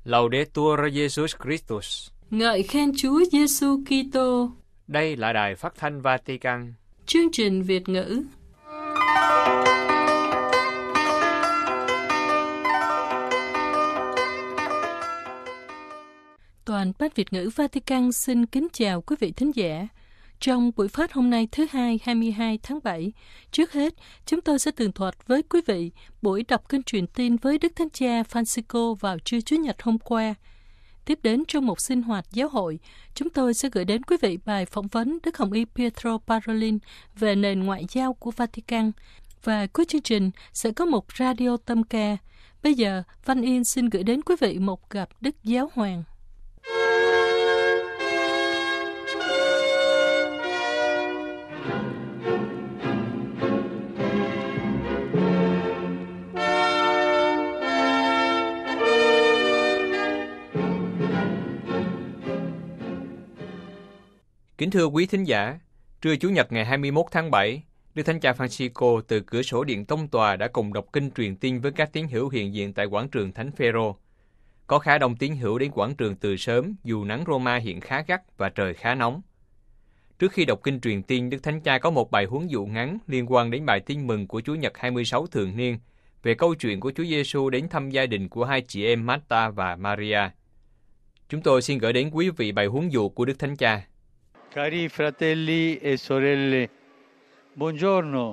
Laudetur Jesus Christus. Ngợi khen Chúa Giêsu Kitô. Đây là Đài Phát thanh Vatican. Chương trình Việt ngữ. Toàn Bát Việt ngữ Vatican xin kính chào quý vị thính giả. Trong buổi phát hôm nay thứ Hai 22 tháng 7, trước hết, chúng tôi sẽ tường thuật với quý vị buổi đọc kinh truyền tin với Đức Thánh Cha Francisco vào trưa Chủ nhật hôm qua. Tiếp đến trong một sinh hoạt giáo hội, chúng tôi sẽ gửi đến quý vị bài phỏng vấn Đức Hồng Y Pietro Parolin về nền ngoại giao của Vatican. Và cuối chương trình sẽ có một radio tâm ca. Bây giờ, Văn Yên xin gửi đến quý vị một gặp Đức Giáo Hoàng. Kính thưa quý thính giả, trưa Chủ nhật ngày 21 tháng 7, Đức Thánh Cha Francisco từ cửa sổ điện tông tòa đã cùng đọc kinh truyền tin với các tín hữu hiện diện tại quảng trường Thánh Phêrô. Có khá đông tín hữu đến quảng trường từ sớm dù nắng Roma hiện khá gắt và trời khá nóng. Trước khi đọc kinh truyền tin, Đức Thánh Cha có một bài huấn dụ ngắn liên quan đến bài tin mừng của Chủ nhật 26 thường niên về câu chuyện của Chúa Giêsu đến thăm gia đình của hai chị em Marta và Maria. Chúng tôi xin gửi đến quý vị bài huấn dụ của Đức Thánh Cha. Cari fratelli e sorelle, buongiorno.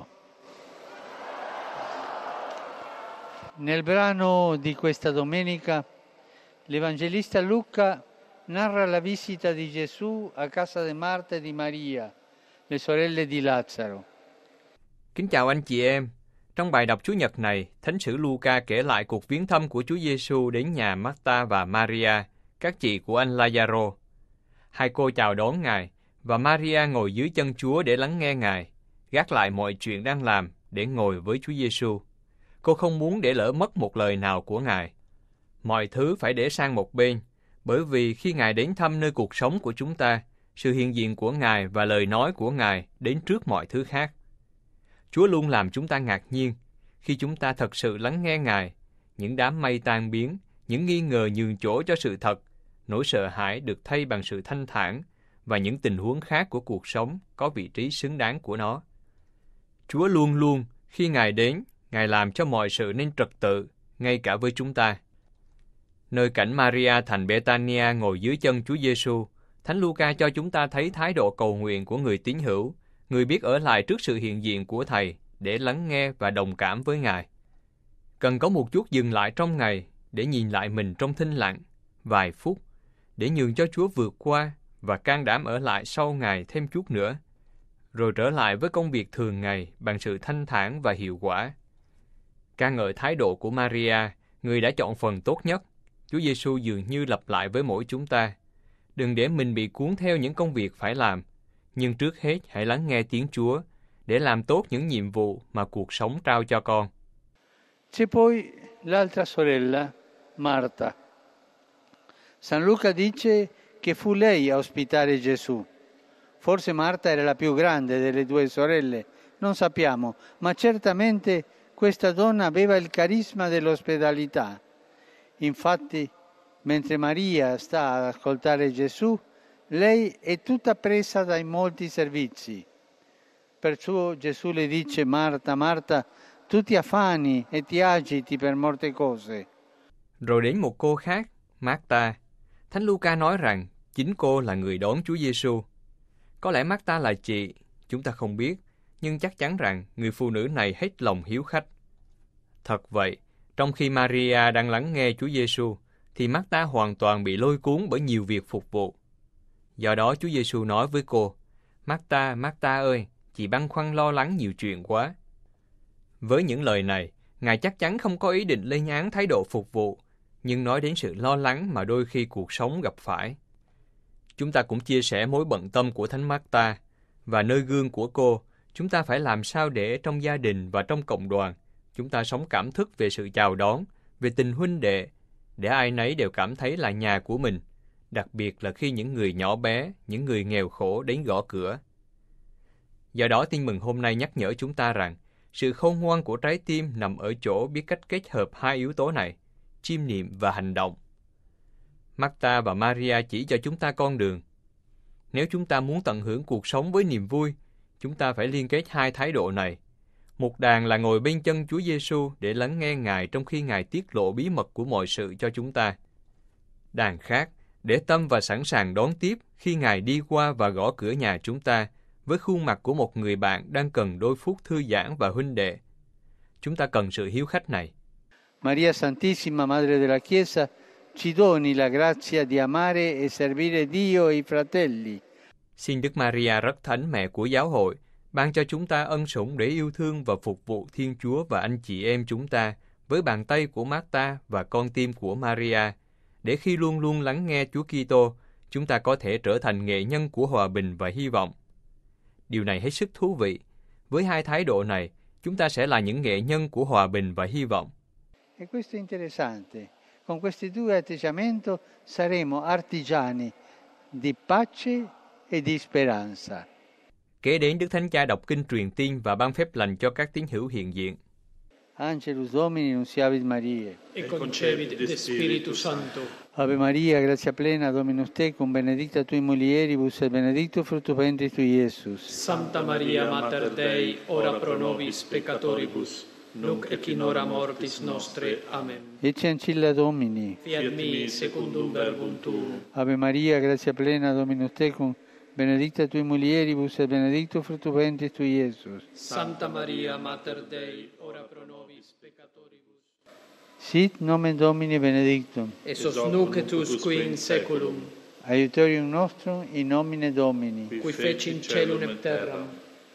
Nel brano di questa domenica, l'Evangelista Luca narra la visita di Gesù a casa di Marta e di Maria, le sorelle di Lazzaro. Kính chào anh chị em. Trong bài đọc Chủ nhật này, Thánh sử Luca kể lại cuộc viếng thăm của Chúa Giêsu đến nhà Marta và Maria, các chị của anh Lazaro. Hai cô chào đón Ngài, và Maria ngồi dưới chân Chúa để lắng nghe Ngài, gác lại mọi chuyện đang làm để ngồi với Chúa Giêsu. Cô không muốn để lỡ mất một lời nào của Ngài. Mọi thứ phải để sang một bên, bởi vì khi Ngài đến thăm nơi cuộc sống của chúng ta, sự hiện diện của Ngài và lời nói của Ngài đến trước mọi thứ khác. Chúa luôn làm chúng ta ngạc nhiên khi chúng ta thật sự lắng nghe Ngài. Những đám mây tan biến, những nghi ngờ nhường chỗ cho sự thật, nỗi sợ hãi được thay bằng sự thanh thản, và những tình huống khác của cuộc sống có vị trí xứng đáng của nó. Chúa luôn luôn, khi Ngài đến, Ngài làm cho mọi sự nên trật tự, ngay cả với chúng ta. Nơi cảnh Maria thành Betania ngồi dưới chân Chúa Giêsu, Thánh Luca cho chúng ta thấy thái độ cầu nguyện của người tín hữu, người biết ở lại trước sự hiện diện của Thầy để lắng nghe và đồng cảm với Ngài. Cần có một chút dừng lại trong ngày để nhìn lại mình trong thinh lặng, vài phút, để nhường cho Chúa vượt qua và can đảm ở lại sau Ngài thêm chút nữa, rồi trở lại với công việc thường ngày bằng sự thanh thản và hiệu quả. Ca ngợi thái độ của Maria, người đã chọn phần tốt nhất. Chúa Giêsu dường như lặp lại với mỗi chúng ta: đừng để mình bị cuốn theo những công việc phải làm, nhưng trước hết hãy lắng nghe tiếng Chúa để làm tốt những nhiệm vụ mà cuộc sống trao cho con. C'è poi l'altra sorella, Marta. San Luca dice che fu lei a ospitare Gesù. Forse Marta era la più grande delle due sorelle, non sappiamo, ma certamente questa donna aveva il carisma dell'ospitalità. Infatti, mentre Maria sta ad ascoltare Gesù, lei è tutta presa dai molti servizi. Perciò Gesù le dice: Marta, Marta, tu ti affani e ti agiti per molte cose. Rồi đến một cô khác, Marta. Thánh Luca nói rằng chính cô là người đón Chúa Giêsu. Có lẽ Marta là chị, chúng ta không biết, nhưng chắc chắn rằng người phụ nữ này hết lòng hiếu khách. Thật vậy, trong khi Maria đang lắng nghe Chúa Giêsu, thì Marta hoàn toàn bị lôi cuốn bởi nhiều việc phục vụ. Do đó Chúa Giêsu nói với cô: Marta, Marta ơi, chị băn khoăn lo lắng nhiều chuyện quá. Với những lời này, Ngài chắc chắn không có ý định lên án thái độ phục vụ, nhưng nói đến sự lo lắng mà đôi khi cuộc sống gặp phải. Chúng ta cũng chia sẻ mối bận tâm của Thánh Marta, và nơi gương của cô, chúng ta phải làm sao để trong gia đình và trong cộng đoàn, chúng ta sống cảm thức về sự chào đón, về tình huynh đệ, để ai nấy đều cảm thấy là nhà của mình, đặc biệt là khi những người nhỏ bé, những người nghèo khổ đến gõ cửa. Do đó, tin mừng hôm nay nhắc nhở chúng ta rằng sự khôn ngoan của trái tim nằm ở chỗ biết cách kết hợp hai yếu tố này, chiêm niệm và hành động. Marta và Maria chỉ cho chúng ta con đường. Nếu chúng ta muốn tận hưởng cuộc sống với niềm vui, chúng ta phải liên kết hai thái độ này. Một đàn là ngồi bên chân Chúa Giêsu để lắng nghe Ngài trong khi Ngài tiết lộ bí mật của mọi sự cho chúng ta. Đàn khác để tâm và sẵn sàng đón tiếp khi Ngài đi qua và gõ cửa nhà chúng ta với khuôn mặt của một người bạn đang cần đôi phút thư giãn và huynh đệ. Chúng ta cần sự hiếu khách này. Maria Santissima, Madre della Chiesa, ci doni la grazia di amare e servire Dio e i fratelli. Xin Đức Maria rất thánh mẹ của giáo hội, ban cho chúng ta ân sủng để yêu thương và phục vụ Thiên Chúa và anh chị em chúng ta với bàn tay của Marta và con tim của Maria, để khi luôn luôn lắng nghe Chúa Kitô, chúng ta có thể trở thành nghệ nhân của hòa bình và hy vọng. Điều này hết sức thú vị. Với hai thái độ này, chúng ta sẽ là những nghệ nhân của hòa bình và hy vọng. E questo è interessante. Con questi due atteggiamenti saremo artigiani di pace e di speranza. Kế đến, Đức Thánh Cha đọc kinh truyền tin và ban phép lành cho các tín hữu hiện diện. Angelus Domini nunciavit Mariae. E concepit de Spiritu Sancto. Ave Maria, grazia plena, Dominus tecum, benedicta tui mulieribus et benedictus fructus ventris tui, Iesus. Santa Maria Mater Dei, ora pro nobis peccatoribus, nunc et in hora mortis nostre. Amen. Ecce ancilla Domini. Fiat mi secundum verbum tuum. Ave Maria, grazia plena, Dominus tecum, benedicta tui mulieribus et benedictus fructus ventris tui, Iesus. Santa Maria Mater Dei, ora pro nobis peccatoribus. Sit nomen Domini benedictum. Et sos nunc et usque in seculum, Aiutorium nostrum in nomine Domini. qui feci in celum et terram.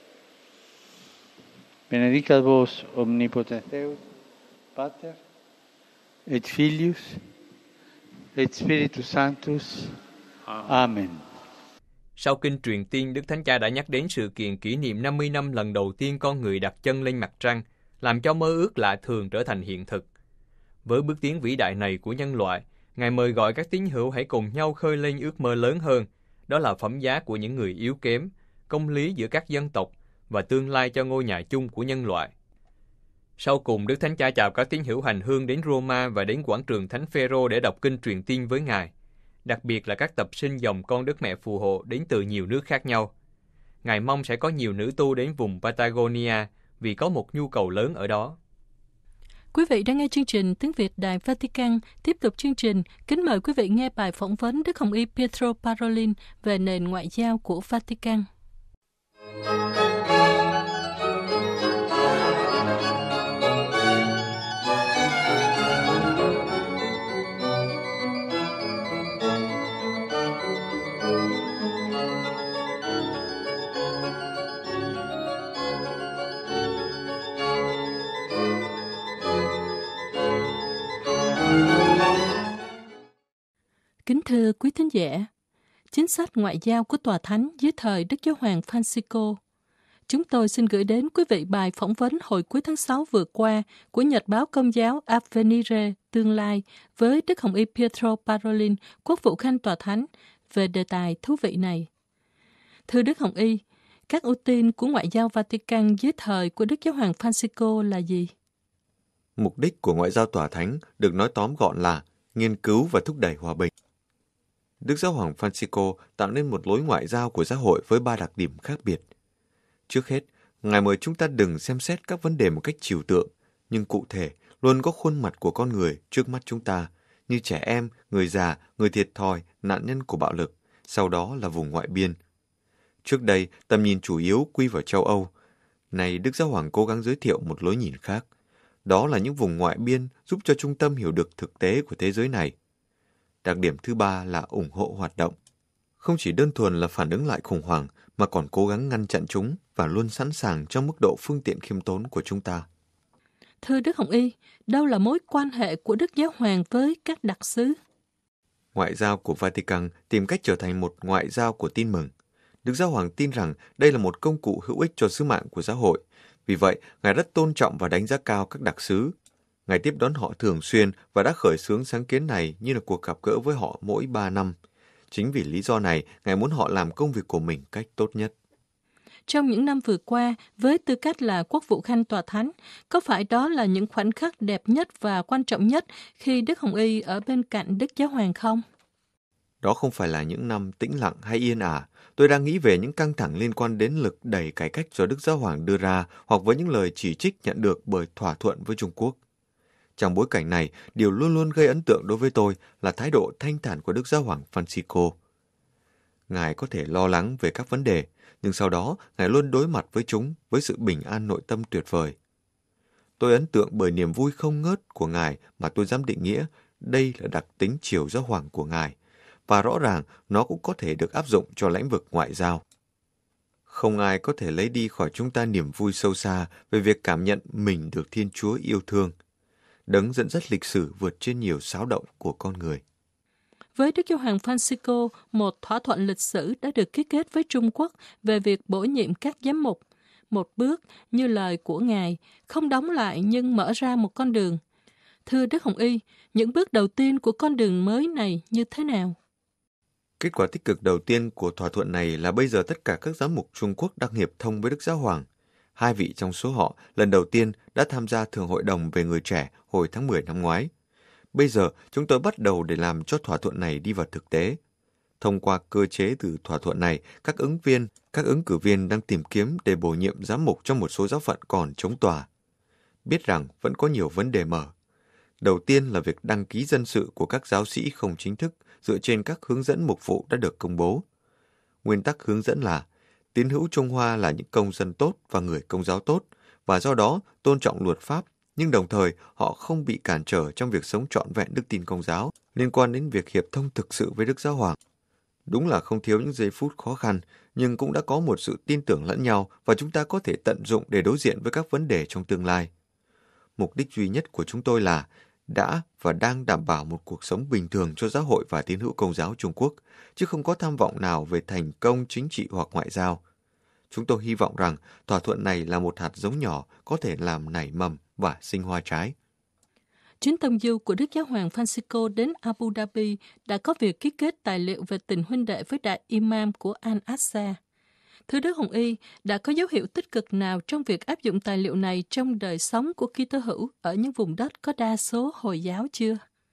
Benedicat vos omnipotens Deus, Pater, et Filius, et Spiritus Sanctus. Amen. Sau kinh truyền tiên, Đức Thánh Cha đã nhắc đến sự kiện kỷ niệm 50 năm lần đầu tiên con người đặt chân lên mặt trăng, làm cho mơ ước lạ thường trở thành hiện thực. Với bước tiến vĩ đại này của nhân loại, Ngài mời gọi các tín hữu hãy cùng nhau khơi lên ước mơ lớn hơn, đó là phẩm giá của những người yếu kém, công lý giữa các dân tộc và tương lai cho ngôi nhà chung của nhân loại. Sau cùng, Đức Thánh Cha chào các tín hữu hành hương đến Roma và đến quảng trường Thánh Phêrô để đọc kinh truyền tin với Ngài, đặc biệt là các tập sinh dòng con Đức Mẹ Phù Hộ đến từ nhiều nước khác nhau. Ngài mong sẽ có nhiều nữ tu đến vùng Patagonia vì có một nhu cầu lớn ở đó. Quý vị đang nghe chương trình Tiếng Việt Đài Vatican. Tiếp tục chương trình, kính mời quý vị nghe bài phỏng vấn Đức Hồng Y Pietro Parolin về nền ngoại giao của Vatican. Kính thưa quý thính giả, chính sách ngoại giao của Tòa Thánh dưới thời Đức Giáo hoàng Francisco. Chúng tôi xin gửi đến quý vị bài phỏng vấn hồi cuối tháng 6 vừa qua của Nhật báo Công giáo Avvenire Tương lai với Đức Hồng Y Pietro Parolin, Quốc vụ Khanh Tòa Thánh, về đề tài thú vị này. Thưa Đức Hồng Y, các ưu tiên của ngoại giao Vatican dưới thời của Đức Giáo hoàng Francisco là gì? Mục đích của ngoại giao Tòa Thánh được nói tóm gọn là nghiên cứu và thúc đẩy hòa bình. Đức Giáo hoàng Francisco tạo nên một lối ngoại giao của giáo hội với 3 đặc điểm khác biệt. Trước hết, Ngài mời chúng ta đừng xem xét các vấn đề một cách trừu tượng, nhưng cụ thể luôn có khuôn mặt của con người trước mắt chúng ta, như trẻ em, người già, người thiệt thòi, nạn nhân của bạo lực, sau đó là vùng ngoại biên. Trước đây, tầm nhìn chủ yếu quy vào châu Âu. Này, Đức Giáo hoàng cố gắng giới thiệu một lối nhìn khác. Đó là những vùng ngoại biên giúp cho trung tâm hiểu được thực tế của thế giới này. Đặc điểm thứ 3 là ủng hộ hoạt động. Không chỉ đơn thuần là phản ứng lại khủng hoảng, mà còn cố gắng ngăn chặn chúng và luôn sẵn sàng trong mức độ phương tiện khiêm tốn của chúng ta. Thưa Đức Hồng Y, đâu là mối quan hệ của Đức Giáo hoàng với các đặc sứ? Ngoại giao của Vatican tìm cách trở thành một ngoại giao của tin mừng. Đức Giáo hoàng tin rằng đây là một công cụ hữu ích cho sứ mạng của giáo hội. Vì vậy, Ngài rất tôn trọng và đánh giá cao các đặc sứ. Ngài tiếp đón họ thường xuyên và đã khởi xướng sáng kiến này như là cuộc gặp gỡ với họ mỗi 3 năm. Chính vì lý do này, Ngài muốn họ làm công việc của mình cách tốt nhất. Trong những năm vừa qua, với tư cách là Quốc vụ Khanh Tòa Thánh, có phải đó là những khoảnh khắc đẹp nhất và quan trọng nhất khi Đức Hồng Y ở bên cạnh Đức Giáo hoàng không? Đó không phải là những năm tĩnh lặng hay yên ả. Tôi đang nghĩ về những căng thẳng liên quan đến lực đẩy cải cách do Đức Giáo Hoàng đưa ra hoặc với những lời chỉ trích nhận được bởi thỏa thuận với Trung Quốc. Trong bối cảnh này, điều luôn luôn gây ấn tượng đối với tôi là thái độ thanh thản của Đức Giáo Hoàng Francisco. Ngài có thể lo lắng về các vấn đề, nhưng sau đó Ngài luôn đối mặt với chúng với sự bình an nội tâm tuyệt vời. Tôi ấn tượng bởi niềm vui không ngớt của Ngài mà tôi dám định nghĩa đây là đặc tính chiều Giáo Hoàng của Ngài, và rõ ràng nó cũng có thể được áp dụng cho lĩnh vực ngoại giao. Không ai có thể lấy đi khỏi chúng ta niềm vui sâu xa về việc cảm nhận mình được Thiên Chúa yêu thương. Đấng dẫn dắt lịch sử vượt trên nhiều xáo động của con người. Với Đức Giáo hoàng Francisco, một thỏa thuận lịch sử đã được ký kết với Trung Quốc về việc bổ nhiệm các giám mục. Một bước, như lời của Ngài, không đóng lại nhưng mở ra một con đường. Thưa Đức Hồng Y, những bước đầu tiên của con đường mới này như thế nào? Kết quả tích cực đầu tiên của thỏa thuận này là bây giờ tất cả các giám mục Trung Quốc đang hiệp thông với Đức Giáo Hoàng. 2 vị trong số họ lần đầu tiên đã tham gia Thường hội đồng về người trẻ hồi tháng 10 năm ngoái. Bây giờ chúng tôi bắt đầu để làm cho thỏa thuận này đi vào thực tế. Thông qua cơ chế từ thỏa thuận này, các ứng cử viên đang tìm kiếm để bổ nhiệm giám mục trong một số giáo phận còn trống tòa. Biết rằng vẫn có nhiều vấn đề mở. Đầu tiên là việc đăng ký dân sự của các giáo sĩ không chính thức dựa trên các hướng dẫn mục vụ đã được công bố. Nguyên tắc hướng dẫn là tín hữu Trung Hoa là những công dân tốt và người Công giáo tốt, và do đó tôn trọng luật pháp, nhưng đồng thời họ không bị cản trở trong việc sống trọn vẹn đức tin Công giáo liên quan đến việc hiệp thông thực sự với Đức Giáo Hoàng. Đúng là không thiếu những giây phút khó khăn, nhưng cũng đã có một sự tin tưởng lẫn nhau và chúng ta có thể tận dụng để đối diện với các vấn đề trong tương lai. Mục đích duy nhất của chúng tôi là đã và đang đảm bảo một cuộc sống bình thường cho giáo hội và tín hữu Công giáo Trung Quốc, chứ không có tham vọng nào về thành công chính trị hoặc ngoại giao. Chúng tôi hy vọng rằng thỏa thuận này là một hạt giống nhỏ có thể làm nảy mầm và sinh hoa trái. Chuyến tông du của Đức Giáo hoàng Francisco đến Abu Dhabi đã có việc ký kết tài liệu về tình huynh đệ với đại imam của Al-Aqsa. Thưa Đức Hồng Y, đã có dấu hiệu tích cực nào trong việc áp dụng tài liệu này trong đời sống của Kitô hữu ở những vùng đất có đa số Hồi giáo chưa?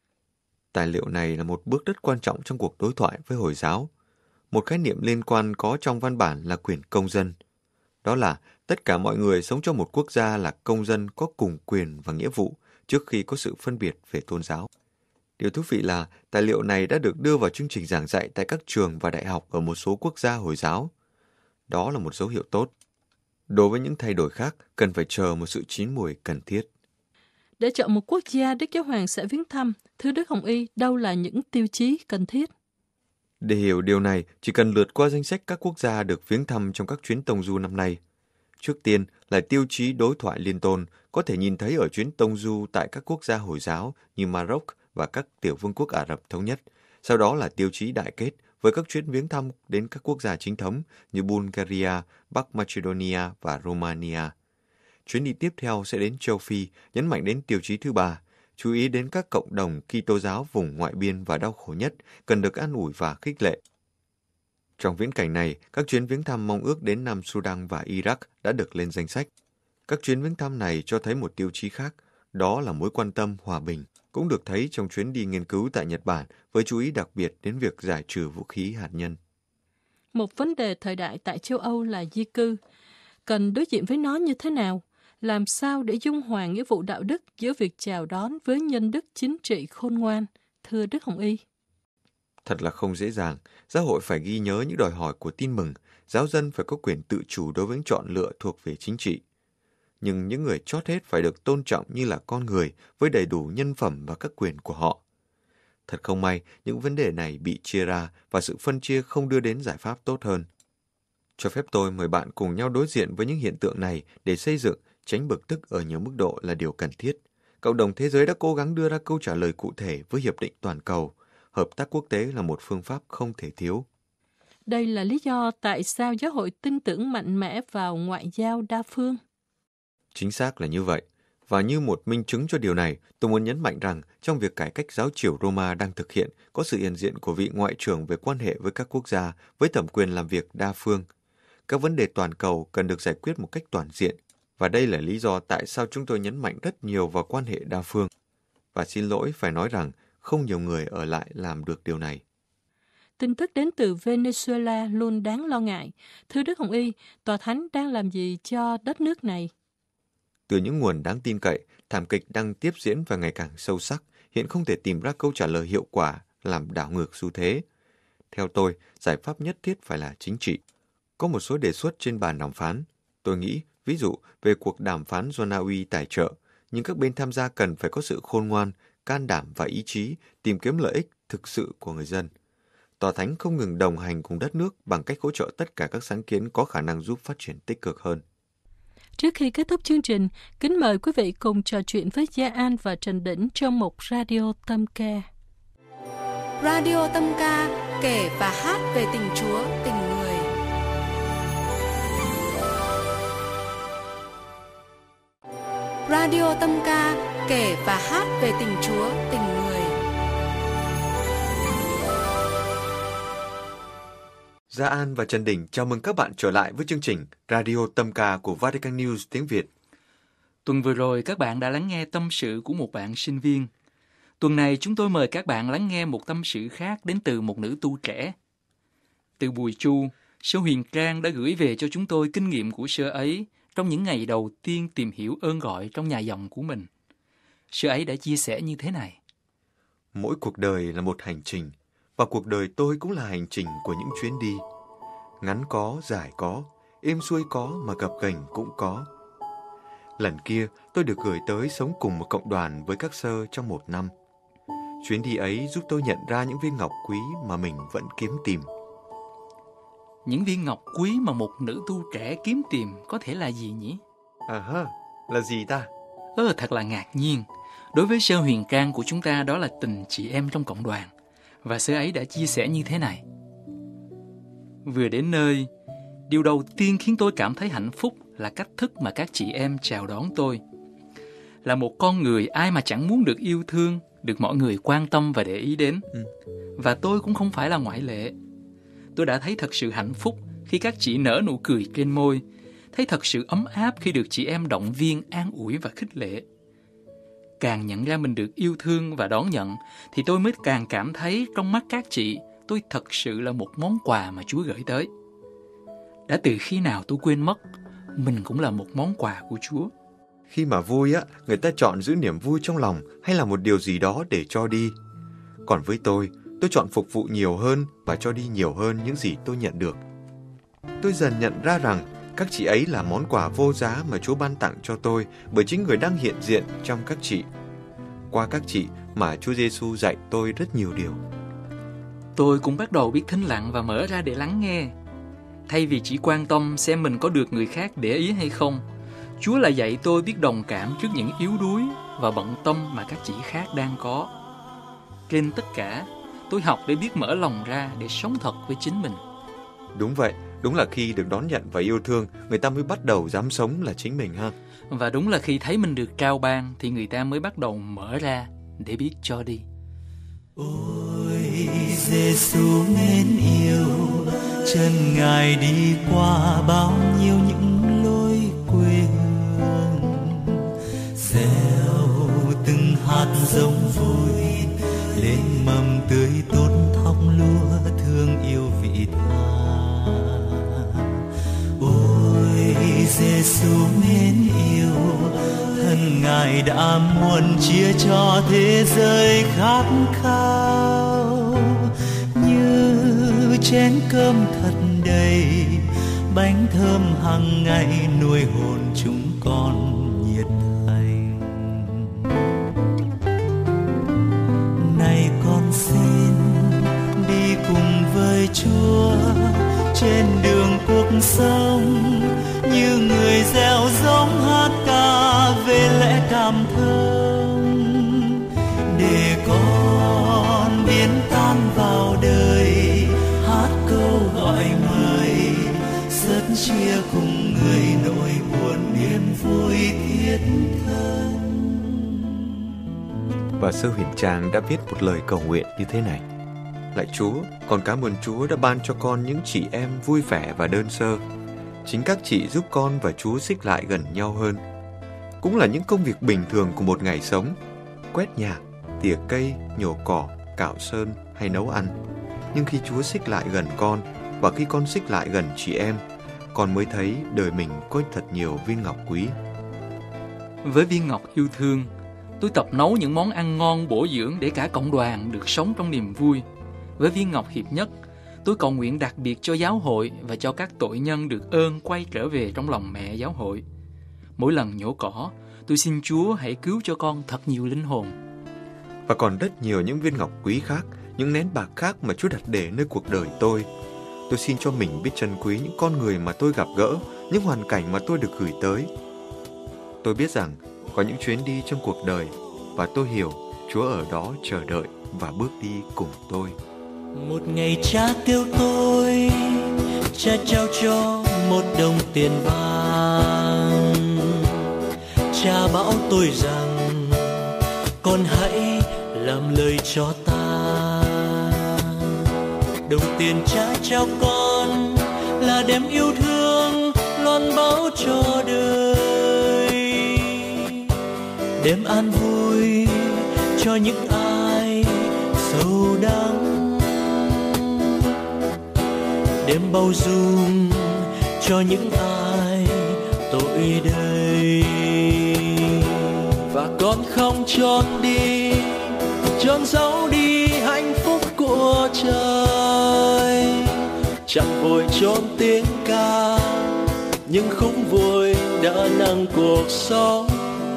Tài liệu này là một bước rất quan trọng trong cuộc đối thoại với Hồi giáo. Một khái niệm liên quan có trong văn bản là quyền công dân. Đó là tất cả mọi người sống trong một quốc gia là công dân có cùng quyền và nghĩa vụ trước khi có sự phân biệt về tôn giáo. Điều thú vị là tài liệu này đã được đưa vào chương trình giảng dạy tại các trường và đại học ở một số quốc gia Hồi giáo. Đó là một dấu hiệu tốt. Đối với những thay đổi khác, cần phải chờ một sự chín mùi cần thiết. Để chọn một quốc gia Đức Giáo hoàng sẽ viếng thăm, thưa Đức Hồng Y, đâu là những tiêu chí cần thiết? Để hiểu điều này, chỉ cần lướt qua danh sách các quốc gia được viếng thăm trong các chuyến tông du năm nay. Trước tiên là tiêu chí đối thoại liên tôn, có thể nhìn thấy ở chuyến tông du tại các quốc gia Hồi giáo như Maroc và các tiểu vương quốc Ả Rập Thống Nhất. Sau đó là tiêu chí đại kết với các chuyến viếng thăm đến các quốc gia chính thống như Bulgaria, Bắc Macedonia và Romania. Chuyến đi tiếp theo sẽ đến châu Phi, nhấn mạnh đến tiêu chí thứ 3, chú ý đến các cộng đồng Kitô giáo vùng ngoại biên và đau khổ nhất cần được an ủi và khích lệ. Trong viễn cảnh này, các chuyến viếng thăm mong ước đến Nam Sudan và Iraq đã được lên danh sách. Các chuyến viếng thăm này cho thấy một tiêu chí khác, đó là mối quan tâm hòa bình, cũng được thấy trong chuyến đi nghiên cứu tại Nhật Bản với chú ý đặc biệt đến việc giải trừ vũ khí hạt nhân. Một vấn đề thời đại tại châu Âu là di cư. Cần đối diện với nó như thế nào? Làm sao để dung hòa nghĩa vụ đạo đức giữa việc chào đón với nhân đức chính trị khôn ngoan? Thưa Đức Hồng Y. Thật là không dễ dàng. Giáo hội phải ghi nhớ những đòi hỏi của tin mừng. Giáo dân phải có quyền tự chủ đối với những chọn lựa thuộc về chính trị. Nhưng những người chót hết phải được tôn trọng như là con người với đầy đủ nhân phẩm và các quyền của họ. Thật không may, những vấn đề này bị chia ra và sự phân chia không đưa đến giải pháp tốt hơn. Cho phép tôi mời bạn cùng nhau đối diện với những hiện tượng này để xây dựng, tránh bực tức ở nhiều mức độ là điều cần thiết. Cộng đồng thế giới đã cố gắng đưa ra câu trả lời cụ thể với Hiệp định Toàn cầu. Hợp tác quốc tế là một phương pháp không thể thiếu. Đây là lý do tại sao giáo hội tin tưởng mạnh mẽ vào ngoại giao đa phương. Chính xác là như vậy. Và như một minh chứng cho điều này, tôi muốn nhấn mạnh rằng trong việc cải cách giáo triều Roma đang thực hiện, có sự hiện diện của vị ngoại trưởng về quan hệ với các quốc gia với thẩm quyền làm việc đa phương. Các vấn đề toàn cầu cần được giải quyết một cách toàn diện, và đây là lý do tại sao chúng tôi nhấn mạnh rất nhiều vào quan hệ đa phương. Và xin lỗi phải nói rằng không nhiều người ở lại làm được điều này. tin tức đến từ Venezuela luôn đáng lo ngại. Thưa Đức Hồng Y, Tòa Thánh đang làm gì cho đất nước này? Từ những nguồn đáng tin cậy, thảm kịch đang tiếp diễn và ngày càng sâu sắc, hiện không thể tìm ra câu trả lời hiệu quả làm đảo ngược xu thế. Theo tôi, giải pháp nhất thiết phải là chính trị. Có một số đề xuất trên bàn đàm phán. Tôi nghĩ, ví dụ, về cuộc đàm phán do Na Uy tài trợ, nhưng các bên tham gia cần phải có sự khôn ngoan, can đảm và ý chí tìm kiếm lợi ích thực sự của người dân. Tòa Thánh không ngừng đồng hành cùng đất nước bằng cách hỗ trợ tất cả các sáng kiến có khả năng giúp phát triển tích cực hơn. Trước khi kết thúc chương trình, kính mời quý vị cùng trò chuyện với Gia An và Trần Đỉnh trong một Radio Tâm Ca. Radio Tâm Ca, kể và hát về tình Chúa, tình người. Radio Tâm Ca, kể và hát về tình Chúa, tình người. Gia An và Trần Đỉnh chào mừng các bạn trở lại với chương trình Radio Tâm Ca của Vatican News tiếng Việt. Tuần vừa rồi các bạn đã lắng nghe tâm sự của một bạn sinh viên. Tuần này chúng tôi mời các bạn lắng nghe một tâm sự khác đến từ một nữ tu trẻ. Từ Bùi Chu, Sơ Huyền Trang đã gửi về cho chúng tôi kinh nghiệm của sơ ấy trong những ngày đầu tiên tìm hiểu ơn gọi trong nhà dòng của mình. Sơ ấy đã chia sẻ như thế này. Mỗi cuộc đời là một hành trình, và cuộc đời tôi cũng là hành trình của những chuyến đi. Ngắn có, dài có, êm xuôi có mà gập ghềnh cũng có. Lần kia tôi được gửi tới sống cùng một cộng đoàn với các sơ trong 1 năm. Chuyến đi ấy giúp tôi nhận ra những viên ngọc quý mà mình vẫn kiếm tìm. Những viên ngọc quý mà một nữ tu trẻ kiếm tìm có thể là gì nhỉ? Là gì ta? Thật là ngạc nhiên. Đối với Sơ Huyền Trang của chúng ta đó là tình chị em trong cộng đoàn. Và sơ ấy đã chia sẻ như thế này. Vừa đến nơi, điều đầu tiên khiến tôi cảm thấy hạnh phúc là cách thức mà các chị em chào đón tôi. Là một con người ai mà chẳng muốn được yêu thương, được mọi người quan tâm và để ý đến. Và tôi cũng không phải là ngoại lệ. Tôi đã thấy thật sự hạnh phúc khi các chị nở nụ cười trên môi, thấy thật sự ấm áp khi được chị em động viên, an ủi và khích lệ. Càng nhận ra mình được yêu thương và đón nhận, thì tôi mới càng cảm thấy trong mắt các chị, tôi thật sự là một món quà mà Chúa gửi tới. Đã từ khi nào tôi quên mất, mình cũng là một món quà của Chúa. Khi mà vui á, người ta chọn giữ niềm vui trong lòng hay là một điều gì đó để cho đi. Còn với tôi chọn phục vụ nhiều hơn và cho đi nhiều hơn những gì tôi nhận được. Tôi dần nhận ra rằng các chị ấy là món quà vô giá mà Chúa ban tặng cho tôi bởi chính người đang hiện diện trong các chị. Qua các chị mà Chúa Giêsu dạy tôi rất nhiều điều. Tôi cũng bắt đầu biết thinh lặng và mở ra để lắng nghe. Thay vì chỉ quan tâm xem mình có được người khác để ý hay không, Chúa lại dạy tôi biết đồng cảm trước những yếu đuối và bận tâm mà các chị khác đang có. Trên tất cả, tôi học để biết mở lòng ra để sống thật với chính mình. Đúng vậy, đúng là khi được đón nhận và yêu thương, người ta mới bắt đầu dám sống là chính mình ha. Và đúng là khi thấy mình được trao ban thì người ta mới bắt đầu mở ra để biết cho đi. Ôi Giêsu mến yêu, chân Ngài đi qua bao nhiêu những lối quê hương, gieo từng hạt giống vui lên mầm tươi tốt thóc lúa thương yêu vị Tha. Ôi Giêsu mến yêu, thân Ngài đã muốn chia cho thế giới khát khao, như chén cơm thật đầy, bánh thơm hàng ngày nuôi hồn chúng con nhiệt thành. Này con xin đi cùng với Chúa trên đường cuộc sống, như người gieo giống hát ca về lẽ cảm thông, để con biến tan vào đời, hát câu gọi mời, rất chia cùng người nỗi buồn niềm vui thiết thân. Và Sơ Huyền Trang đã viết một lời cầu nguyện như thế này: Lạy Chúa, con cảm ơn Chúa đã ban cho con những chị em vui vẻ và đơn sơ. Chính các chị giúp con và Chúa xích lại gần nhau hơn. Cũng là những công việc bình thường của một ngày sống: quét nhà, tỉa cây, nhổ cỏ, cạo sơn hay nấu ăn. Nhưng khi Chúa xích lại gần con, và khi con xích lại gần chị em, con mới thấy đời mình có thật nhiều viên ngọc quý. Với viên ngọc yêu thương, tôi tập nấu những món ăn ngon bổ dưỡng để cả cộng đoàn được sống trong niềm vui. Với viên ngọc hiệp nhất, tôi cầu nguyện đặc biệt cho giáo hội và cho các tội nhân được ơn quay trở về trong lòng mẹ giáo hội. Mỗi lần nhổ cỏ, tôi xin Chúa hãy cứu cho con thật nhiều linh hồn. Và còn rất nhiều những viên ngọc quý khác, những nén bạc khác mà Chúa đặt để nơi cuộc đời tôi. Tôi xin cho mình biết trân quý những con người mà tôi gặp gỡ, những hoàn cảnh mà tôi được gửi tới. Tôi biết rằng có những chuyến đi trong cuộc đời, và tôi hiểu Chúa ở đó chờ đợi và bước đi cùng tôi. Một ngày cha kêu tôi, cha trao cho một đồng tiền vàng. Cha bảo tôi rằng con hãy làm lời cho ta. Đồng tiền cha trao con là đem yêu thương loan báo cho đời, đem an vui cho những ai sầu đắng, đem bao dung cho những ai tội đầy. Và con không trốn đi, trốn giấu đi hạnh phúc của trời. Chẳng vội trốn tiếng ca, nhưng không vội đã nâng cuộc sống.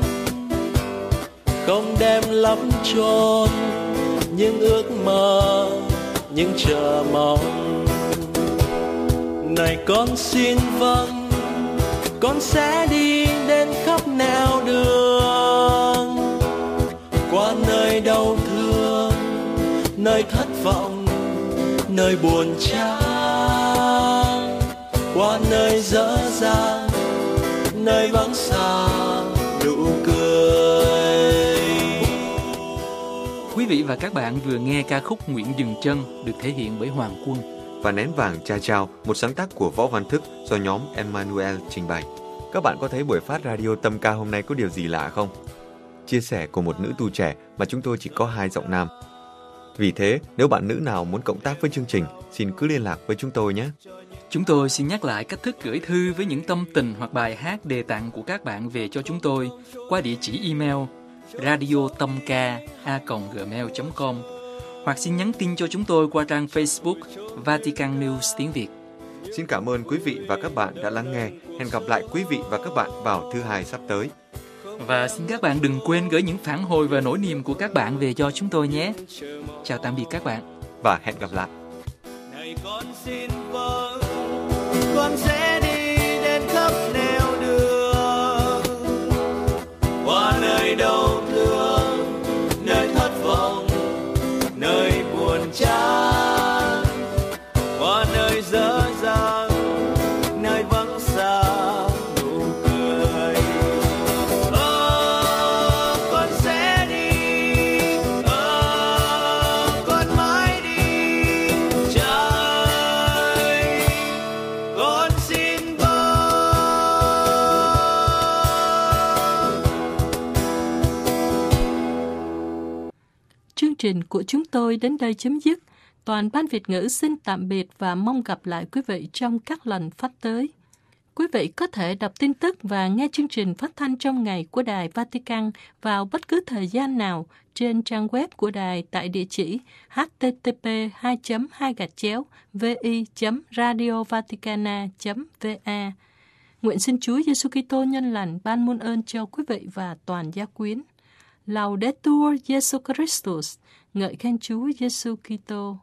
Không đem lắm chôn những ước mơ, những chờ mong. Này con xin vâng, con sẽ đi đến khắp nẻo đường, qua nơi đau thương, nơi thất vọng, nơi buồn chán, qua nơi dở dang, nơi vắng xa nụ cười. Quý vị và các bạn vừa nghe ca khúc Nguyện Dừng Chân được thể hiện bởi Hoàng Quân. Và Nén Vàng Cha Trao, một sáng tác của Võ Văn Thức do nhóm Emmanuel trình bày. Các bạn có thấy buổi phát radio Tâm Ca hôm nay có điều gì lạ không? Chia sẻ của một nữ tu trẻ mà chúng tôi chỉ có 2 giọng nam. Vì thế, nếu bạn nữ nào muốn cộng tác với chương trình, xin cứ liên lạc với chúng tôi nhé. Chúng tôi xin nhắc lại cách thức gửi thư với những tâm tình hoặc bài hát đề tặng của các bạn về cho chúng tôi qua địa chỉ email radiotamca@gmail.com, hoặc xin nhắn tin cho chúng tôi qua trang Facebook Vatican News tiếng Việt. Xin cảm ơn quý vị và các bạn đã lắng nghe. Hẹn gặp lại quý vị và các bạn vào thứ Hai sắp tới. Và xin các bạn đừng quên gửi những phản hồi và nỗi niềm của các bạn về cho chúng tôi nhé. Chào tạm biệt các bạn. Và hẹn gặp lại. Này con xin vâng, con sẽ đi đến khắp nẻo đường, qua nơi đau thương, nơi thất vọng, nơi buồn chán, qua nơi dở dang, nơi vắng xa nụ cười. Con sẽ đi, con mãi đi, cha ơi, con xin vâng. Chương trình của chúng tôi đến đây chấm dứt. Toàn ban Việt ngữ xin tạm biệt và mong gặp lại quý vị trong các lần phát tới. Quý vị có thể đọc tin tức và nghe chương trình phát thanh trong ngày của Đài Vatican vào bất cứ thời gian nào trên trang web của đài tại địa chỉ http://vi.radiovaticana.va. Nguyện xin Chúa Giêsu Kitô nhân lành ban muôn ơn cho quý vị và toàn gia quyến. Laudetur Jesu Christus, ngợi khen Chúa Giêsu Kitô.